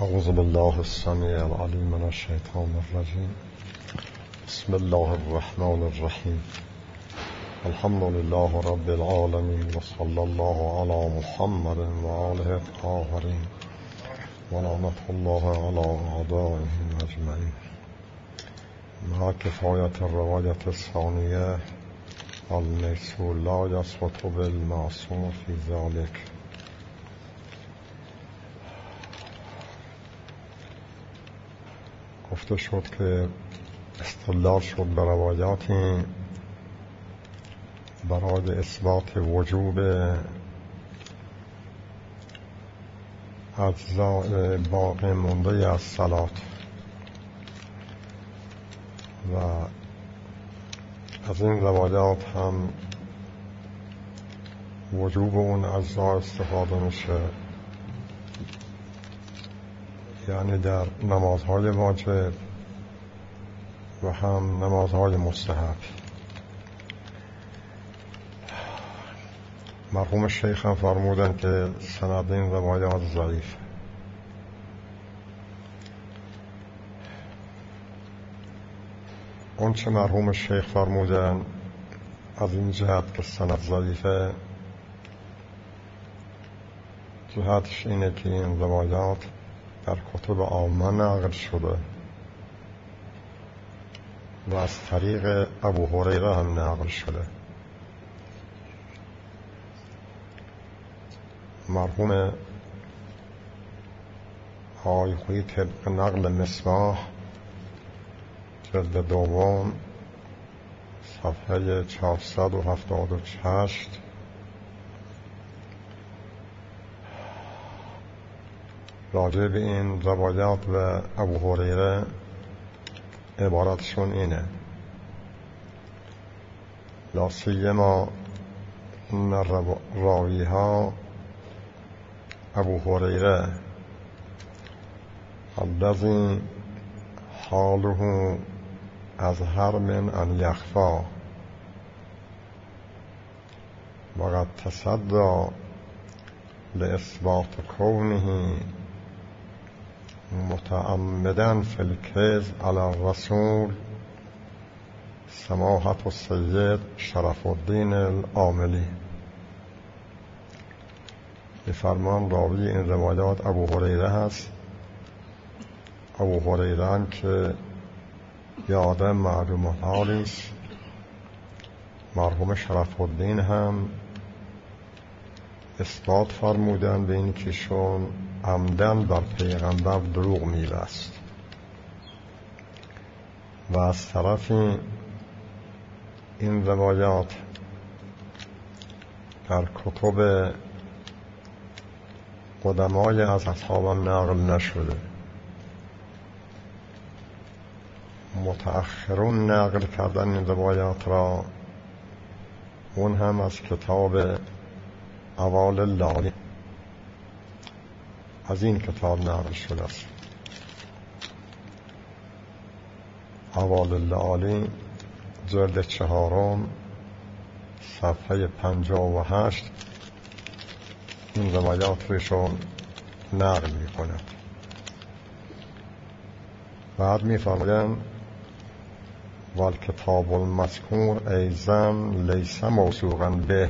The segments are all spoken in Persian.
اعوذ بالله السمیع العلیم من الشیطان الرجیم. بسم الله الرحمن الرحیم. الحمد لله رب العالمین و صلی الله علی محمد و آله الطاهرین و لعنت الله علی اعدائهم اجمعین. مع کفایت الروایت الثانیه المیسور لا یثبت بالمعصوم فی ذلک. گفته شد که استدلال شد به روایاتی برای اثبات وجوب اجزاء باقی مانده از صلات و از این روایات هم وجوب اون اجزا استفاده میشه، یعنی در نمازهای واجب و هم نمازهای مستحب. مرحوم شیخ هم فرمودن که سند این روایات ضعیف. اون چه مرحوم شیخ فرمودن از این جهت که سند ضعیفه، جهتش اینه که این روایات در کتب عامه نقل شده و از طریق ابو هریره هم نقل شده. مرحوم آیخویی طبق نقل مصباح جلد دوم صفحه 478 راجع به این روایات و ابو هریره عبارتشون اینه: لا سیما ان راویها ابو هریره الذی حاله اظهر من ان یخفی و قد تصدی لاثبات کونه متعمداً فی الکذب علی الرسول سماحة السید شرف الدین العاملی. به فرمان راوی این روایات ابو هریره هست. ابو هریره هم که یه آدم معلوم حالی است. مرحوم شرف الدین هم اثبات فرمودن به این که شون عمدن بر پیغمبر دروغ می‌بست و از طرفی این روایات در کتب قدمای از اصحابان نقل نشده. متأخرون نقل کردن این روایات را، اون هم از کتاب اوال اللعالی، از این کتاب نقل شده است. اوال اللعالی جلد 4 صفحه 58 این روایات رشون نقل می کند. بعد می فرمایند والکتاب المذکور ایضاً لیس موثوقاً به.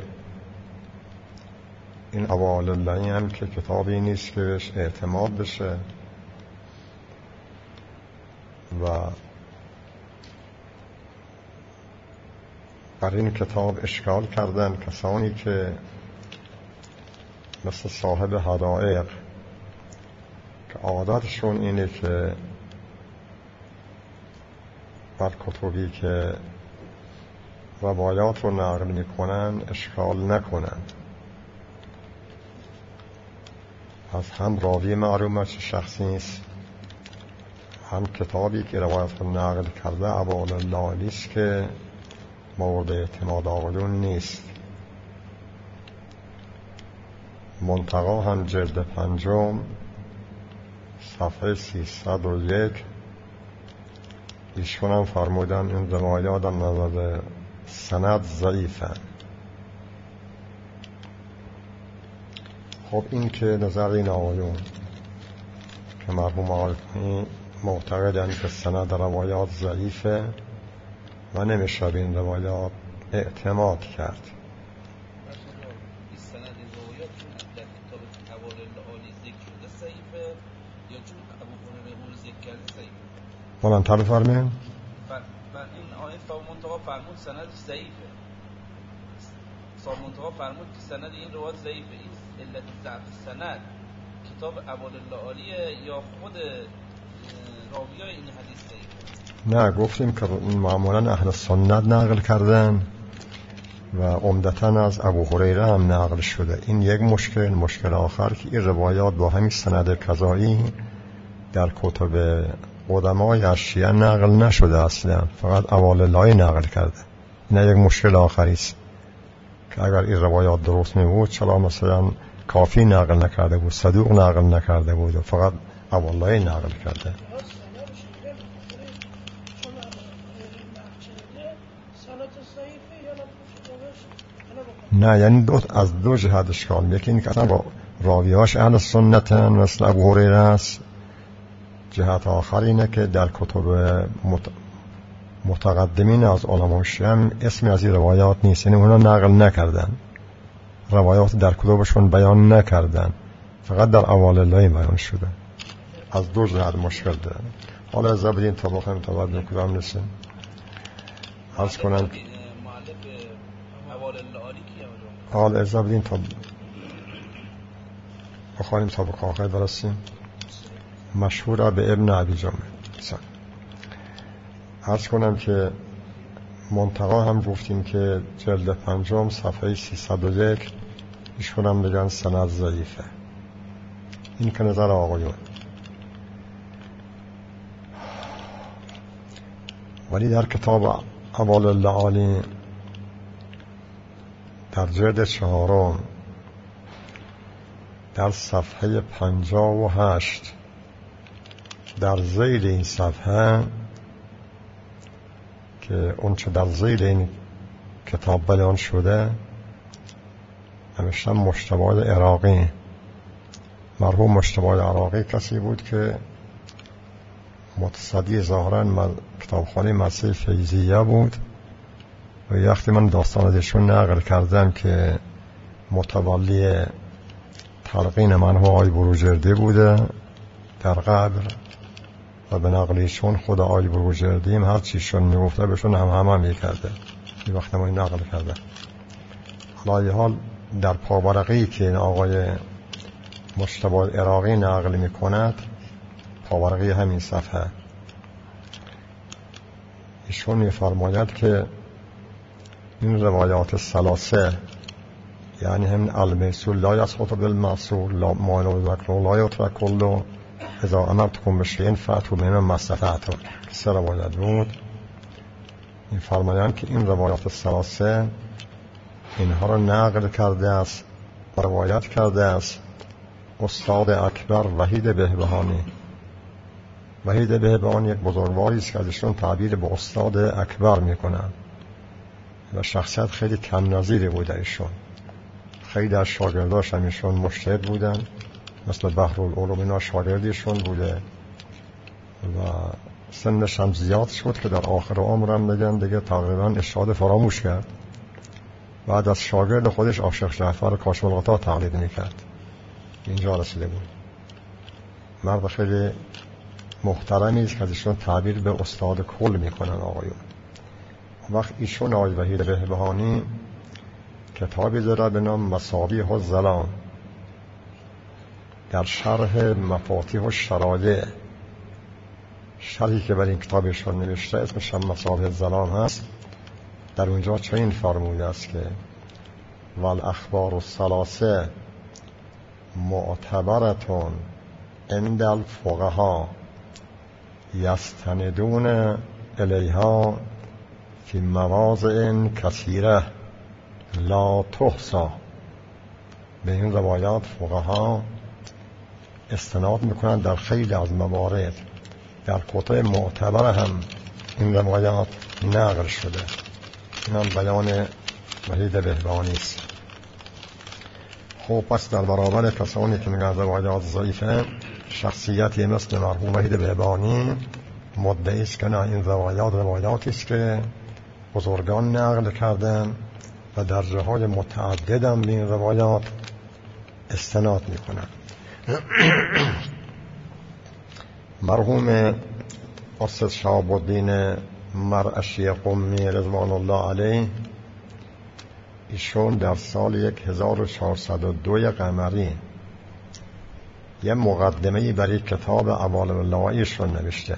این اوال اللعالی هم که کتابی نیست که بهش اعتماد بشه و بر این کتاب اشکال کردن کسانی که مثل صاحب حدائق که عادتشون اینه که بر کتبی که روایات رو نقل میکنن اشکال نکنن. از هم راوی معلومه چه شخصی نیست، هم کتابی که روایت رو نقل کرده اوال اللعالی است که مورد اعتماد آقایون نیست. منتقا هم جلد 5 صفحه 301 ایشون هم فرمودن این روایات از نظر سند ضعیفن. خب این که نظر این آقایون که که مرحوم آقای معتقدند که سند روایات ضعیفه و نمیشه به این روایات اعتماد کرد. بلندتر بفرمایید. این آیه صاحب منتقا فرمود سندش ضعیفه. صاحب منتقا فرمود که سند این روایت ضعیفه. این علت ضعف سند کتاب ابوالعالیه یا خود راویای این حدیث ضعیفه؟ نه، گفتیم که معمولا اهل سنت نقل کردن و عمدتاً از ابو هریره هم نقل شده. این یک مشکل آخر که این روایات با همین سند کذایی در کتب قدمای از شیعه نقل نشده اصلا، فقط ابوالعالی نقل کرده. این یک مشکل آخری است که اگر این روایات درست می بود چرا مثلا کافی نقل نکرده بود، صدوق نقل نکرده بود و فقط ابوالعالی نقل کرده. نه، یعنی از دو جهت اشکال. یکی این که راویاش اهل سنتن مثل ابو هریره است. جهت آخر اینه که در کتب متقدمین از علمای شیعه اسمی از این روایات نیست، یعنی اونا نقل نکردن، روایات در کتبشون بیان نکردن، فقط در ابوالعالی بیان شده. از دو جهت مشکل دارن. حالا از بدین تا بخوایم تا بعد نکدام نسیم عرض کنن حال از بدین تا بخوایم تا بخواهی برسیم. مشهوره به ابن ابی جمعه. عرض کنم که منتقا هم گفتیم که جلد 5 صفحه 301 ایشون هم میگن سند ضعیفه. این که نظر آقایون. ولی در کتاب ابوالعالی در جلد 4 در صفحه 58 در ذیل این صفحه که اون چه در ذیل این کتاب بیان شده نوشتم مجتبی عراقی. مرحوم مجتبی عراقی کسی بود که متصدی ظاهرا کتابخانه مدرسه فیضیه بود و وقتی من داستان ازشون نقل کردم که متولی تلقین مرحوم آقای بروجردی بوده در قبر و به نقلیشون خود آقای بروجردی هر چیشون میگفته بهشون هم میکرده. این وقت ما این نقل کرده. حالا حال در پاورقی که آقای مجتبی عراقی نقل میکند، پاورقی همین صفحه، ایشون میفرماید که این روایات ثلاثه یعنی هم المسول لا یسقط بالمعصول لا مانع ذکر لا یترک کله اذا امرتکم بشیء فأتوا منه ما استطعتم، سه روایت بود. این فرمایند که این روایات ثلاثه اینها را نقل کرده است، روایت کرده است استاد اکبر وحید بهبهانی. وحید بهبهانی یک بزرگواری است که ازشون تعبیر به استاد اکبر میکنن و شخصیت خیلی کم نظیری بوده. ایشون خیلی از شاگرداش همیشون مجتهد بودن، مثل بحرالعلوم اینا شاگردیشون بوده و سنش هم زیاد شد که در آخر عمرم میگن دیگه تقریبا ارشاد فراموش کرد. بعد از شاگرد خودش عاشق جعفر کاشف الغطا تقلید میکرد. اینجا رسیده بود. مرد خیلی محترمی است که ازشون تعبیر به استاد کل میکنن آقایون. وقت ایشون آقای وحید بهبهانی کتابی داره به نام مصابیح الظلام در شرح مفاتیح الشرایع، شرحی که بر این کتابشون نوشته اسمش هم مصابیح الظلام هست. در اونجا چنین فرموده است که والاخبار الثلاثه معتبرتون عند الفقهاء یستندون الیها فی مواضع کثیره لا تحصی. به این روایات فقها استناد میکنن در خیلی از موارد. در کتب معتبر هم این روایات نقل شده. این هم بیان وحید بهبهانی است. خب پس در برابر کسانی که میگن روایات ضعیفه شخصیتی مثل مرحوم وحید بهبانی مدعی است که نه، این روایاتی است که بزرگان نقل کردن و در جاهای متعدد هم به این روایات استناد میکنن. مرحوم استاد شهاب الدین مرعشی قمی رضوان الله علیه، ایشون در سال 1402 قمری یه مقدمه‌ای برای کتاب اوالم الله ایشون نوشته.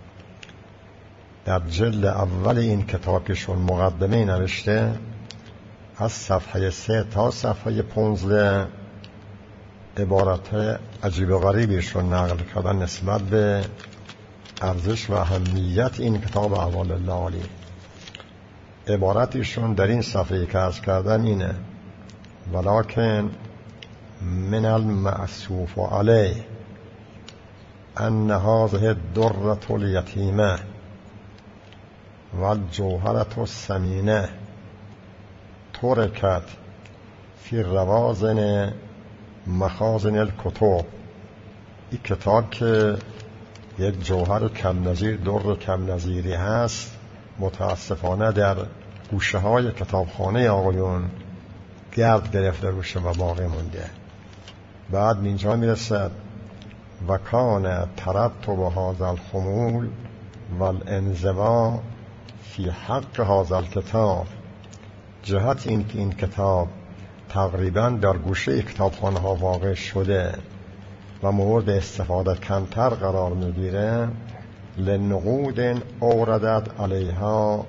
در جلد اول این کتاب که ایشون مقدمه نوشته، از صفحه 3 تا صفحه 15 عبارت عجیب و غریبیشون نقل کردن نسبت به ارزش و اهمیت این کتاب اوالم الله علی. عبارتیشون در این صفحه که عرض کردن اینه: ولکن من المعصوف علیه ان هذه الدرة الیتیمه والجوهرة الثمینه ترکت فی روازن مخازن الکتب. این کتاب که یک جوهر کم نظیر، در کم نظیری هست، متاسفانه در گوشه های کتابخانه آقایون گرد گرفته روشه و باقی مونده. بعد اینجا میرسد: و کان ترتب هذا الخمول والانزوا فی حق هذا الکتاب. جهت این که این کتاب تقریبا در گوشه کتابخانه ها واقع شده و مورد استفاده کمتر قرار میگیره، لنقود اوردت علیها،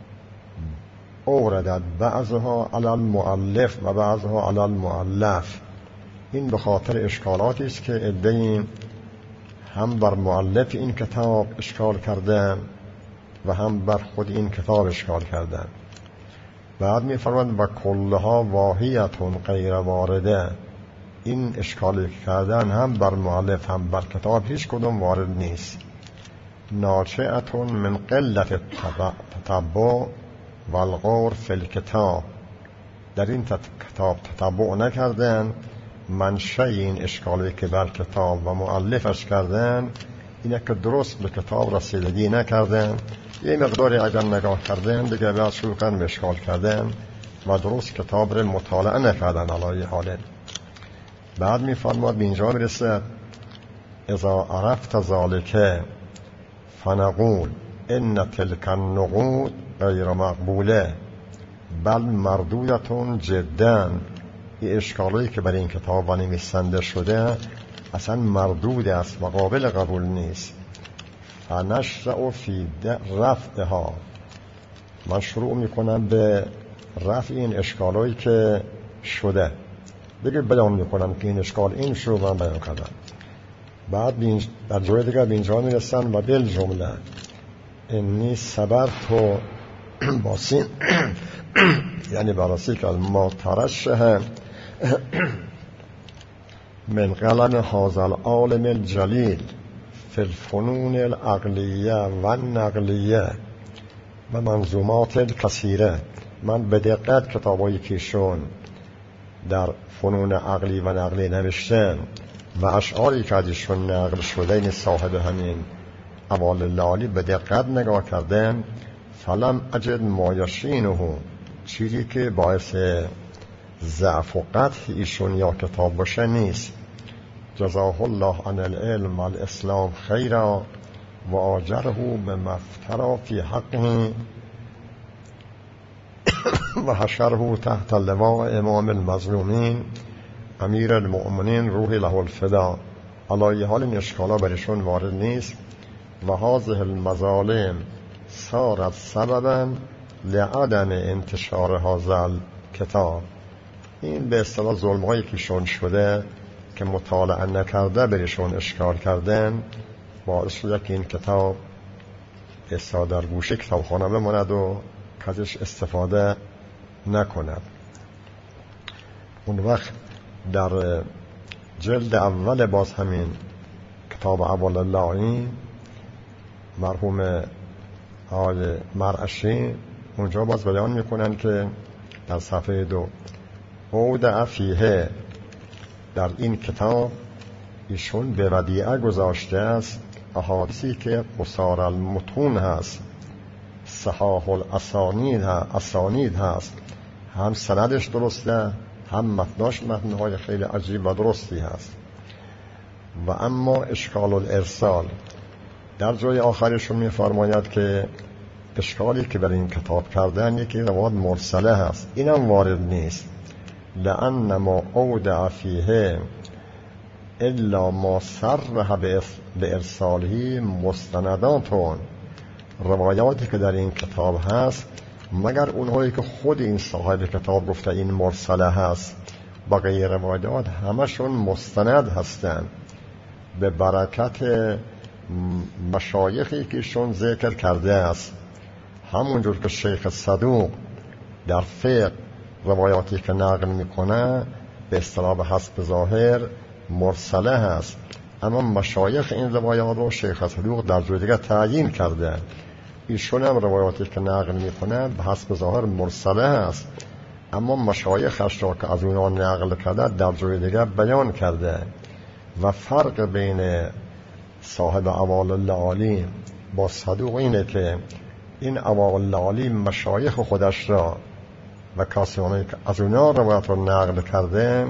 اوردت بعضها علی المؤلف و بعضها علی المؤلف. این به خاطر اشکالاتی است که عده‌ای هم بر مؤلف این کتاب اشکال کردن و هم بر خود این کتاب اشکال کردن. بعد می‌فرماند: و کلها واهیتون غیر وارده. این اشکالی که کردن هم بر مؤلف هم بر کتاب هیچ کدوم وارد نیست. ناشئتون من قلت تتبع والغور فی الکتاب. در این کتاب تتبع نکردن. منشأ این اشکالی که بر کتاب و مؤلفش کردن اینه که درست به کتاب رسیدگی نکردن. یه مقداری اگر نگاه کردن دیگه بعد شروع کردن به اشکال کردن و درست کتاب رو مطالعه نکردن علی حال. بعد میفرماد به اینجا میرسه: اذا عرفت ذلك فنقول ان تلك النقود غیر مقبوله بل مردودتون جدا. این اشکالی که برای این کتاب نویسنده شده اصلا مردود است و قابل قبول نیست. فنشرع فی رفعها. من شروع میکنم به رفع این اشکالایی که شده، دیگه بیان میکنم که این اشکال این شروع من بیان کردم. بعد در جای دیگه به اینجا میرسن: و بل جمله انی صبرت و باسین یعنی براسی که ما ترشه من قلم هذا العالم الجلیل فی الفنون العقلیه و النقلیه و منظومات کثیره. من به دقت کتابایی که ایشون در فنون عقلی و نقلی نوشتن و اشعاری که از ایشون نقل شده، این صاحب همین اوالم الله علی، به دقت نگاه کردن. فلم اجد ما یشینه، چیزی که باعث ضعف و قطع ایشون یا کتاب باشه نیست. جزاه الله عن العلم والاسلام خیرا و آجره به مفترا فی حقه و حشره تحت لواء امام المظلومین امیر المؤمنین روح له الفدا. علی حال این اشکالا برشون وارد نیست. و هذه المظالم صارت سببا لعدم انتشار هذا الکتاب. این به اصطلاح ظلم‌هایی که شون شده که مطالعه نکرده برشون اشکال کردن، باعث شده که این کتاب در گوشه کتابخانه بماند و کسش استفاده نکند. اون وقت در جلد اول باز همین کتاب اوالم الله مرحوم آقای مرعشی اونجا باز بیان میکنن که در صفحه 2: اودع فیه، در این کتاب ایشون به ودیعه گذاشته است احادیثی که قصار المتون هست، صحاح الاسانید هست، هم سندش درسته هم متناش متنهای خیلی عجیب و درستی هست. و اما اشکال الارسال در جای آخرشون می‌فرماید که اشکالی که برای این کتاب کردن یکی روایت مرسله هست، اینم وارد نیست. لأن ما اودع فیه الا ما صرح به ارساله مستنداتون، روایاتی که در این کتاب هست مگر اونهایی که خود این صاحب کتاب گفته این مرسله هست، بقیه روایات همشون مستند هستن به برکت مشایخی که ایشون ذکر کرده است. همونجور که شیخ صدوق در فقه روایاتی که نقل میکنه به اصطلاح به حسب ظاهر مرسله هست، اما مشایخ این روایات رو شیخ صدوق در جای دیگه تعیین کرده. ایشون هم روایاتی که نقل میکنه به حسب ظاهر مرسله هست، اما مشایخش را که از اونها نقل کرده در جای دیگه بیان کرده. و فرق بین صاحب اعوال اللعالی با صدوق اینه که این اعوال اللعالی مشایخ خودش را و کسانی که از اونها روایت رو نقل کرده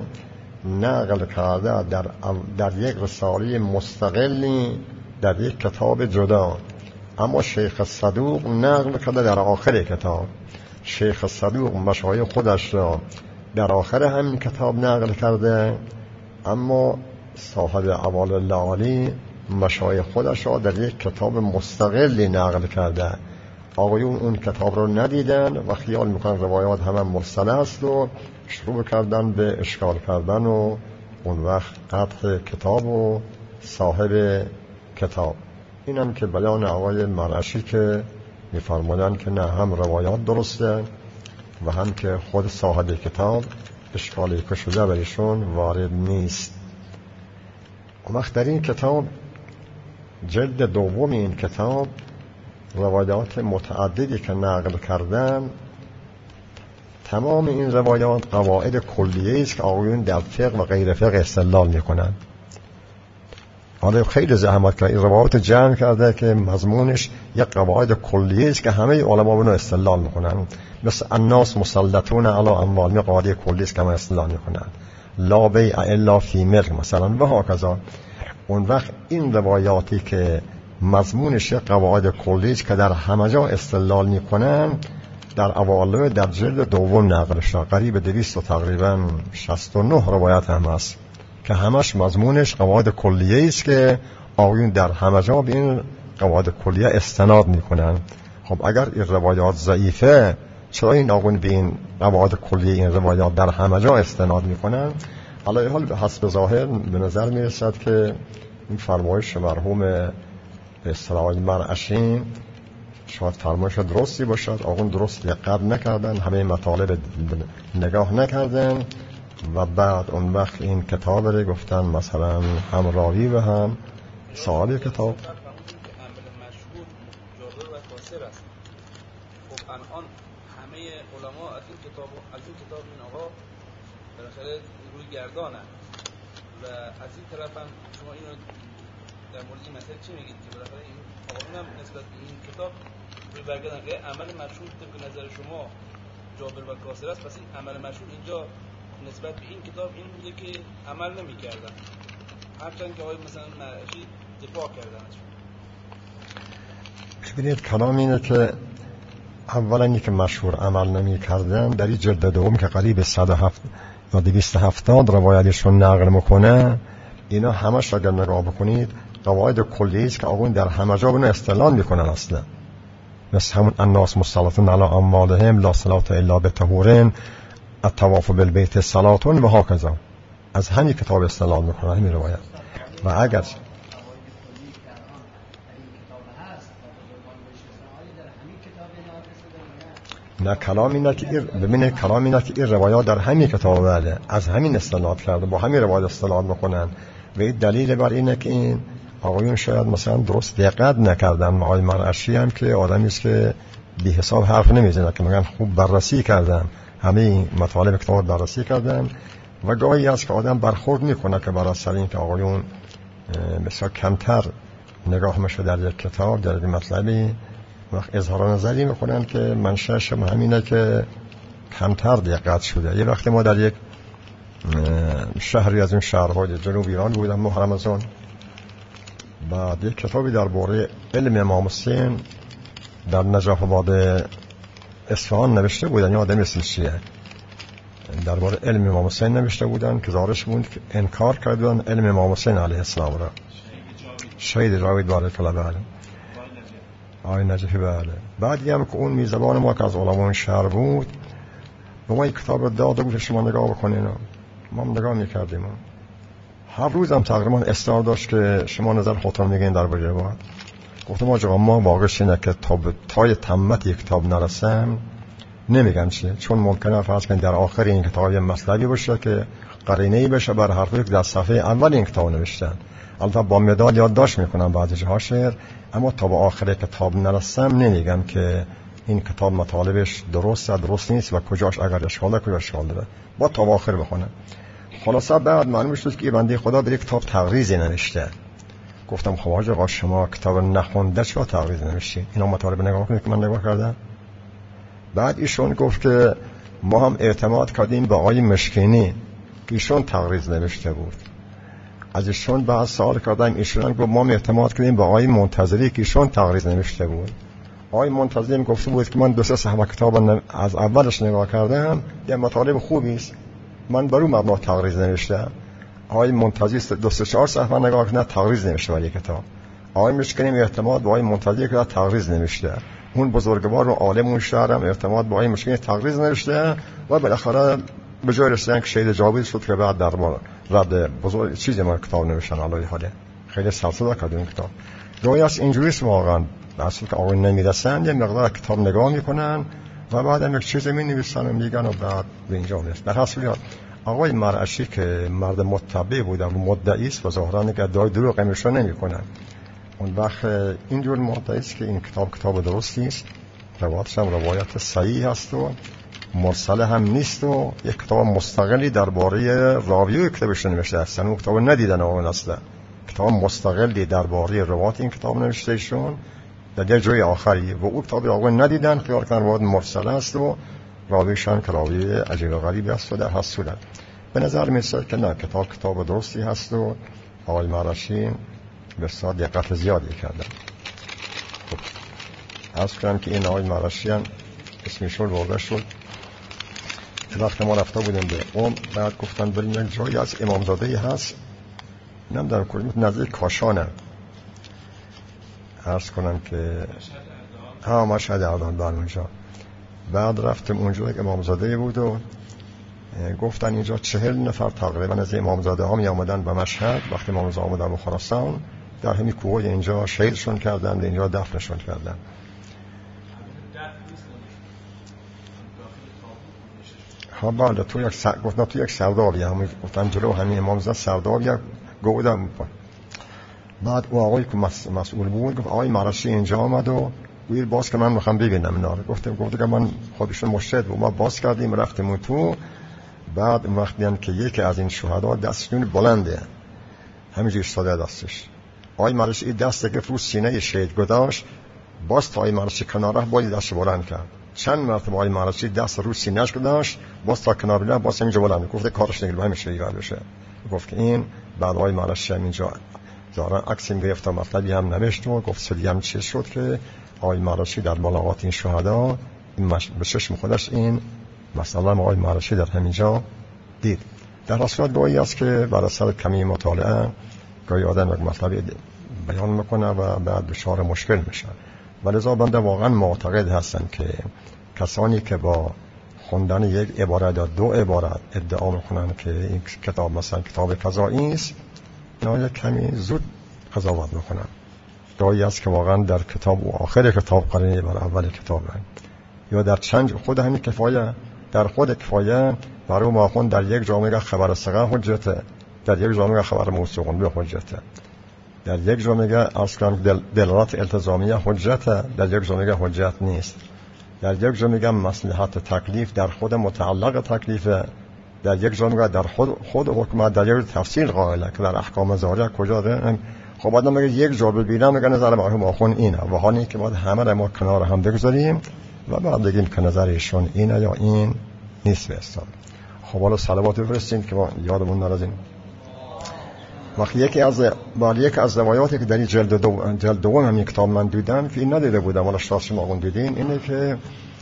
در یک رساله مستقلی در یک کتاب جدا. اما شیخ صدوق نقل کرده در آخر کتاب. شیخ صدوق مشایخ خودش را در آخر همین کتاب نقل کرده، اما صاحب اعوال اللعالی مشایخ خودش را در یک کتاب مستقلی نقل کرده. آقایون اون کتاب رو ندیدن و خیال میکنن روایات همه مرسله است و شروع کردن به اشکال کردن و اون وقت قطع کتاب و صاحب کتاب. اینم که بیان آقای مرعشی که میفرمودن که نه هم روایات درسته و هم که خود صاحب کتاب اشکالی که شده برایشون وارد نیست. اون وقت در این کتاب جلد دوم این کتاب روایات متعددی که نقل کردن، تمام این روایات قواعد کلیه است که آقایون در فقه و غیر فقه استدلال میکنن. حالا خیلی زحمت که این روایات جمع کرده که مضمونش یک قواعد کلیه است که همه علما اونو استدلال میکنن، مثل الناس مسلطون علی اموالهم، قواعد کلیه است که همه استدلال میکنن، لا بیع الا فی ملک مثلا و هکذا. اون وقت این روایاتی که مضمونش قواعد کلی است که در همه جا استدلال میکنن در اواله در جلد دوم نقل شده، قریب 200 تقریبا 69 روایت هم هست که همش مضمونش قواعد کلیه است که آقایون در همه جا به این قواعد کلیه استناد میکنن. خب اگر این روایات ضعیفه چرا این آقایون به این قواعد کلیه این روایات در همه جا استناد میکنن؟ علی حال به حسب ظاهر به نظر میرسد که این فرمایش مرحوم به اصطلاح مرعشی شاید فرمایش درستی باشد. آقایون درست دقت نکردن، همه مطالب نگاه نکردن و بعد اون وقت این کتاب رو گفتن مثلا هم راوی و هم صاحب کتاب. خب الان همه علما از این کتاب این آقا بالاخره روی گردانن و از این طرف هم شما اینو در مورد این مسئله چی میگید که بالاخره این آقایون هم نسبت به این کتاب روی برگردن که عمل مشهور طبق نظر شما جابر و کاسر است، پس این عمل مشهور اینجا نسبت به این کتاب این بوده که عمل نمی‌کردن، هرچند که آقای مثلا مرعشی دفاع کردن ازشون. ببینید کلام اینه که اولا اینکه مشهور عمل نمی‌کردن در این جلد دوم که قریب 107 یا 270 روایتشون نقل میکنه، اینا همش اگر نگاه بکنید قواعد کلی است که آقایون در همه جا اون استدلال میکنن اصلا، مثل همون الناس مسلطون علی اموالهم لا صلاة الا بطهور الطواف بالبیت صلاة و هکذا. از همین کتاب استدلال میکنن همین روایت. و اگر نه کلام اینه که ببینید کلام اینه که این روایات در همین کتاب بله از همین استدلال کرده، با همین روایت استدلال میکنن و این دلیل بر اینه که این آقایون شاید مثلا درست دقت نکردن. آقای مرعشی هم که آدمی است که بی حساب حرف نمیزنه، که میگن خوب بررسی کردن، همه این مطالب کتاب بررسی کردن و گاهی است که آدم برخورد میکنه که بر اثر این که آقایون بسیار کمتر نگاه میشه در یک کتاب، در یک مطلبی، وقت اظهار نظری میکنن که منشأش همینه که کمتر دقت شده. یه وقتی ما در یک شهری از این شهرهای جنوب ایران بودم ماه رمضان، بعد یک کتابی درباره علم امام حسین در نجف آباد اصفهان نوشته بودن. یا آدم اسمش چیه؟ درباره علم امام حسین نوشته بودن که زارش بود که انکار کردن علم امام حسین علیه السلام را. شهید جاوید بارک الله بله. آقای نجفی بله. بعدی هم که اون میزبان ما که از علمای شهر بود به ما یک کتاب رو داده بود شما نگاه بکنین. ما هم نگاه میکردیم. هر روز هم تقریبا اصرار داشت که شما نظر خودتون میگین درباره بعد. گفتم آقا ما واقعش اینه که تا تمت یک کتاب نرسم نمیگم چیه، چون ممکنه فرض کنید در آخر این کتاب یه مطلبی باشه که قرینه‌ای بشه بر حرفی که در صفحه اول این کتاب نوشتن. البته با مداد یادداشت میکنم بعضی جاها شعر، اما تا به آخر کتاب نرسم نمیگم که این کتاب مطالبش درست نیست و کجاش اگر اشکال داره کجاش اشکال داره، با تا به آخر بخونم. خلاصه بعد معلوم شد که بنده خدا در یک کتاب تقریضی نوشته. گفتم خب آقا شما کتاب نخونده چرا تقریض نوشتی؟ اینا مطالب نگاه کنید که من نگاه کردم. بعد ایشون گفت که ما هم اعتماد کردیم به آقای مشکینی که ایشون تقریض نوشته بود. از ایشون بعد سوال کردم، ایشون گفت ما هم اعتماد کردیم به آقای منتظری که ایشون تقریض نوشته بود. آقای منتظری گفته بود که من 2-3 صفحه کتاب از اولش نگاه کردم، یه مطالب خوبی است، من بر اون مبنا تقریض نوشتم. آقای منتظری 2-4 صفحه نگاه کرد تقریض نوشته برای کتاب. آقای مشکینی اعتماد به آقای منتظری که تقریض نوشته. اون بزرگوار و عالم اون شهرم اعتماد به آقای مشکینی تقریض نوشته و بالاخره به جای رسیدن که شهید جاوید شد که بعد در رد بزرگ چیزی ما کتاب نوشتن. علاوه حاله خیلی سلسله کرد این کتاب. گاهی از اینجوریست واقعا، اصلا که آقای نمیرسن یه مقدار کتاب نگاه میکنن و بعد هم یک چیزی مینویسن و میگن و بعد به اینجا میرسن. در حاصل آقای مرعشی که مرد متبع بود و مدعی است و ظاهرا که ادعای دروغ نمیشون نمیکنن، اون وقت اینجور مدعی است که این کتاب درستی است، روایتش هم روایت صحیح است و مرسل هم نیست و یک کتاب مستقلی درباره راوی کتابش نوشته است. اون کتاب ندیدن اون اصلا، کتاب مستقلی درباره روایت این کتاب نوشته ایشون در یک جای آخری و اون کتاب آقا ندیدن، خیال کردن روایت مرسل است و راویشان که راوی عجیب و غریبی است و در حس شدن. به نظر می‌رسد که نه، کتاب درستی هست و آقای مرعشی بسیار دقت زیادی کردن. خب عرض کنم که این آقای مرعشی اسمشون برده شد. وقتی ما رفته بودیم به قم، بعد گفتن بریم یک جایی از امامزاده‌ای هست، نمیدونم کدوم، نزدیک کاشانه. عرض کنم که مشهد اردان بر اونجا. بعد رفتم اونجا، یک امامزاده‌ای بود و گفتن اینجا 40 نفر تقریبا از امامزاده ها می آمدن به مشهد. وقتی امامزاده آمدن به خراسان در همین کوه اینجا شهیدشون کردن، اینجا دفنشون کردن. ها بله تو یک سردابی هم گفتن جلو همین امامزاده سردابی گودم. بعد او آقایی که مسئول بود گفت آقای مرعشی اینجا آمد و ویل باز که من میخوام ببینم اینا رو. گفت که من خودشون مشهد بود، ما باز کردیم رفتیم اون تو. بعد اون وقت دیدن که یکی از این شهدا دستشون بلنده، همینجوری ایستاده دستش. آقای مرعشی دست گرفت رو سینه شهید گذاشت، باز تا آقای مرعشی کناره باید دستش بلند کرد. چند مرتبه آقای مرعشی دست رو سینه‌اش گذاشت، باز تا کنار بلند، باز اینجا بلند. گفت کارش نگیر همیشه دیگه بشه. گفت که این بعد آقای مرعشی اینجا ظاهرا عکسیم گرفت و مطلبی هم نوشت و گفت سری هم چیز شد که آقای مرعشی در ملاقات این شهدا به چشم خودش این مثلا آقای مرعشی در همینجا دید. در اصل گاهی است که بر اثر کمی مطالعه گاهی آدم یک مطلبی بیان میکنه و بعد دچار مشکل میشه. ولذا بنده واقعا معتقد هستم که کسانی که با خوندن یک عبارت یا 2 عبارت ادعا میکنن که این کتاب مثلا کتاب قضایی است، اینا یک کمی زود قضاوت میکنن. گاهی است که واقعا در کتاب و آخر کتاب قرینه بر اول کتاب یا در چند خود همین کفایه، در خود کفایه برای ما خون در یک جامعه خبر ثقه حجته، در یک جامعه خبر موثوق به حجته، در یک جامعه اصلا دلالت التزامیه حجته، در یک جامعه حجت نیست. در یک جامعه مصلحت تکلیف در خود متعلق تکلیف، در یک جا میگه در خود حکمت در یک تفصیل قائله که در احکام ظاهره کجا ده. خب آدم میگه یک جا ببینم میگه نظر مرحوم آخوند اینه و حالی که باید همه رو ما کنار هم بگذاریم و بعد بگیم که نظر ایشون اینه یا این نیست به اصطلاح. خب حالا صلوات بفرستین که ما یادمون نرازیم. وقتی یکی از روایاتی که در این جلد دوم همین کتاب من دیدم که این ندیده بودم ولی شاید شما اون دیدین، اینه که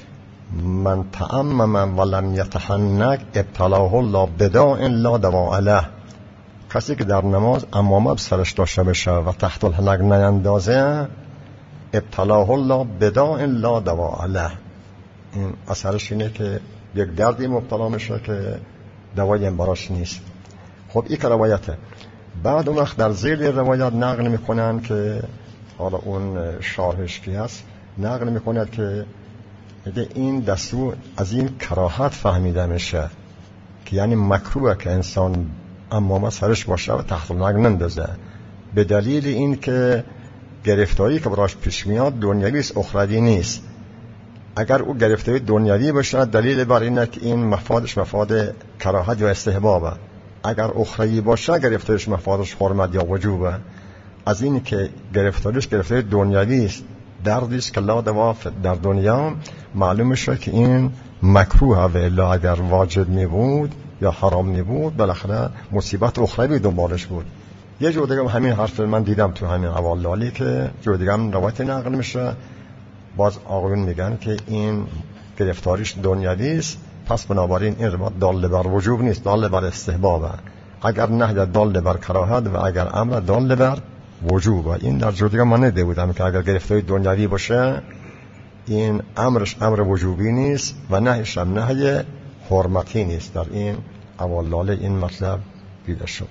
من تعمم ولم یتحنک ابتلاه الله بداء لا دواء له. کسی که در نماز عمامه سرش داشته بشه و تحت الحلق نیندازه ابتلاه الله بداء لا دواء له. این اثرش اینه که یک دردی مبتلا میشه که دوایی براش نیست. خب این که روایته. بعد اون وقت در زیر روایت نقل میکنن که حالا اون شارحش کی هست نقل میکند که این دستور از این کراهت فهمیده میشه که یعنی مکروه که انسان عمامه سرش باشه و تحت الحلق نندازه، به دلیل این که گرفتاری که براش پیش میاد دنیوی است، اخروی نیست. اگر او گرفتاری دنیوی باشه دلیل بر اینه که این مفادش مفاد کراهت یا استحبابه، اگر اخروی باشه گرفتاریش مفادش حرمت یا وجوبه. از این که گرفتاریش گرفتاری دنیوی است، دردی است که لا دوا در دنیا، معلوم شد که این مکروه و الا اگر واجب می بود یا حرام می بود بالاخره مصیبت اخروی دنبالش بود. یه جو دیگه همین حرف من دیدم تو همین حوالالی که جو دیگه هم روایت نقل میشه، باز آقایون میگن که این گرفتاریش دنیوی است، پس بنابراین این روایت دال بر وجوب نیست، دال بر استحبابه. اگر نهی دال بر کراهت و اگر امر دال بر وجوبه. این در جو دیگه من ندیده بودم که اگر گرفتاری دنیوی باشه این امرش امر وجوبی نیست و نهیش هم نهی حرمتی نیست. در این حوالاله این مطلب دیده شد.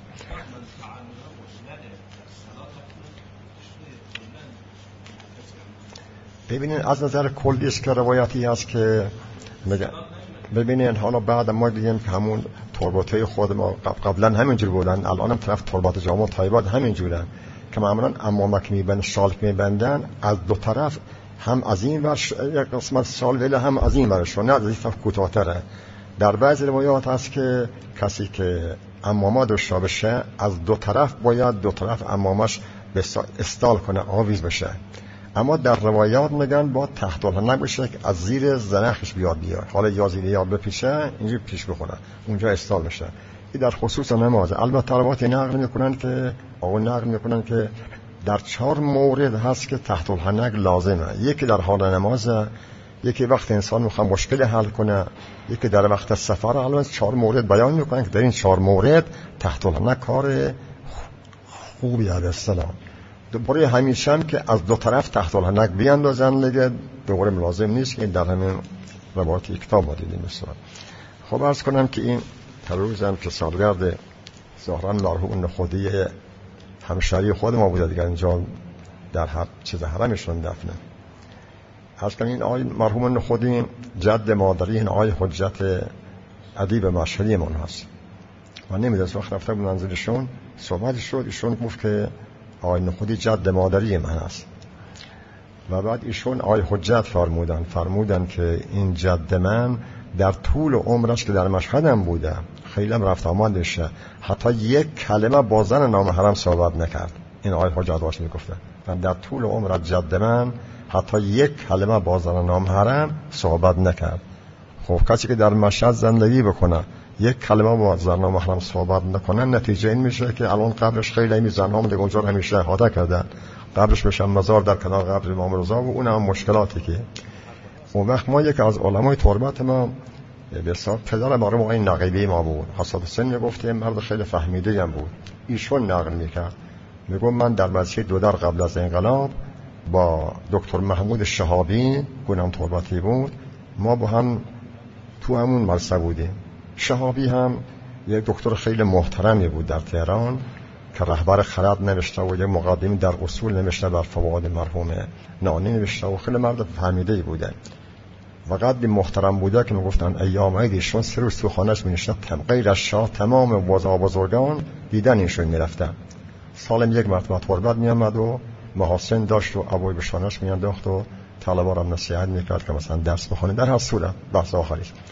ببینین از نظر کلی است که روایتی هست که ببینین حالا بعد ما دیدیم که همون ترباطه خود ما قبلا همینجور بودن، الان هم طرف ترباط جامع طیبات همینجورن که معمولا عمامک میبندن، شالک میبندن از دو طرف، هم از این ور یک قسمت شال ولی هم از این ورش، نه از این طرف کوتاه‌تره. در بعضی روایات هست که کسی که عمامه داشته باشه از دو طرف باید دو طرف عمامش استال کنه، آویز بشه. اما در روایات میگن با تحت الحلق بشه که از زیر زنخش بیاد حالا یا زیر یا بپیشه اینجوری پیش بخونه اونجا استال بشه. این در خصوص نماز. البته روایات نقل میکنن که در 4 مورد هست که تحت الحلق لازمه. یکی در حال نماز، یکی وقت انسان میخواد مشکل حل کنه، یکی در وقت سفر. البته 4 مورد بیان میکنن که در این 4 مورد تحت الحلق کار خوبی علیه السلام. برای همیشه هم که از دو طرف تحت الحلق بیاندازن دیگه دوباره لازم نیست که در همین روایت کتاب ما دیدیم مثلا. خب عرض کنم که این روزم که سالگرد ظاهرا مرحوم نخودی همشهری خود ما بوده دیگه، اینجا در حرمشون دفنه. عرض کنم این آقای مرحوم نخودی جد مادری این آقای حجت ادیب مشهدی من هست. من نمیدونم وقت رفته بود منزلشون صحبت شد، ایشون گفت که آقای نخودی جد مادری من هست و بعد ایشون آقای حجت فرمودن که این جد من در طول عمرش که در مشهدم بوده خیلی هم رفت آمد داشته، حتی یک کلمه با زن نامحرم صحبت نکرد. این آقای حجت باش میگفته در طول عمر جد من حتی یک کلمه با زن نامحرم صحبت نکرد. خب کسی که در مشهد زندگی بکنه یک کلمه با زن نامحرم صحبت نکنه، نتیجه این میشه که الان قبرش خیلی همی زنها دیگه اونجا همیشه احاطه کردن، قبرش بشه مزار در کنار قبر امام رضا و اون هم مشکلاتی که اون وقت ما یک از علمای تربت ما بسیار پدر مرحوم آقای نقیبی ما بود، حسن حسین میگفت مرد خیلی فهمیده هم بود. ایشون نقل میکرد میگم من در مدرسه دودر قبل از انقلاب با دکتر محمود شهابی گونم تربتی بود، ما با هم تو همون مدرسه بودیم. شهابی هم یک دکتر خیلی محترمی بود در تهران که رهبر خرد نوشته و یک مقدمه در اصول نوشته، بر فوائد مرحوم نانی نوشته و خیلی مرد فهمیده بوده و قدری محترم بوده که میگفتن ایام عید ایشون 3 روز تو خانه‌اش می‌نشسته، غیر از شاه تمام بزرگان دیدن ایشون میرفتن. سالم یک مرتبه تربت میامد و محاسن داشت و ابوی به شانش میانداخت و طلبه را نصیحت میکرد که مثلا درس بخونید. در هر صورت بحث آخریش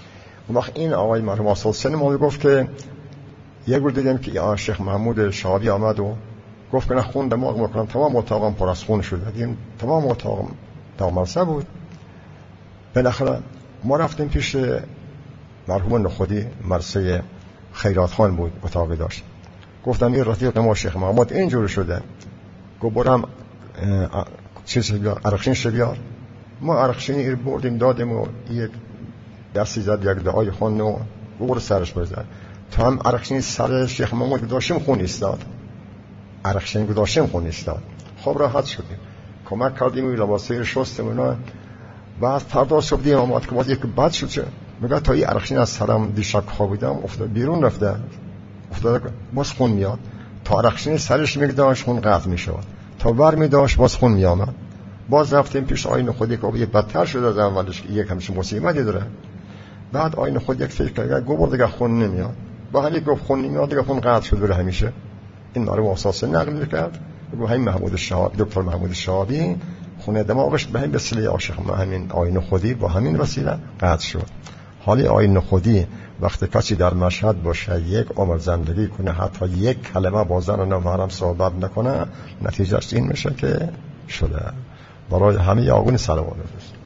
اون وقت این آقای مرحوم استاد سن ما گفت که یک روز دیدیم که شیخ محمود شهابی آمد و گفت که نه خون دماغ میکنم، تمام اتاقم پر از خون شده. دیدیم تمام اتاقم دامرسه بود. بالاخره ما رفتیم پیش مرحوم نخودی، مرسه خیرات خان بود، اتاقی داشت. گفتم این رفیق ما شیخ محمود اینجور شده. گفت برم چیز بیار، عرقشین بیار. ما عرقشینی ایر بردیم دادیم و یک دستی زد، یک دعای خون و برو سرش بزد. تا هم عرقشینی سر شیخ محمود گذاشتیم خون ایستاد. عرقشینی گذاشتیم خون ایستاد. خب راحت شدیم. کمک کردیم و لباسه شستیم اینا. بعد فردا صبح دیدم آمد که باز یک بد شد. چه میگه تا این عرقشین از سرم دیشب خوابیدم افتاد بیرون رفته. افتاد باز خون میاد. تا عرقشین سرش میگداش خون قطع میشد. تا بر میداشت باز خون میامد. باز رفتیم پیش آیین خودی که یه بدتر شده از اولش، یک همچین مصیبتی داره. بعد آیین خود یک فکر کرد گفت دیگه خون نمیاد. با همین گفت خون نمیاد دیگه خون قطع شده داره همیشه. این مرحوم اساس نقل میکرد. گفت همین محمود شهابی، دکتر محمود شهابی خون دماغش به همین وسیله عاشق همین آیین خودی با همین وسیله قطع شد. حالی آیین خودی وقتی کسی در مشهد باشه یک عمر زندگی کنه حتی یک کلمه با زن و محرم صحبت نکنه، نتیجهش این میشه که شده. برای همه آقون صلوات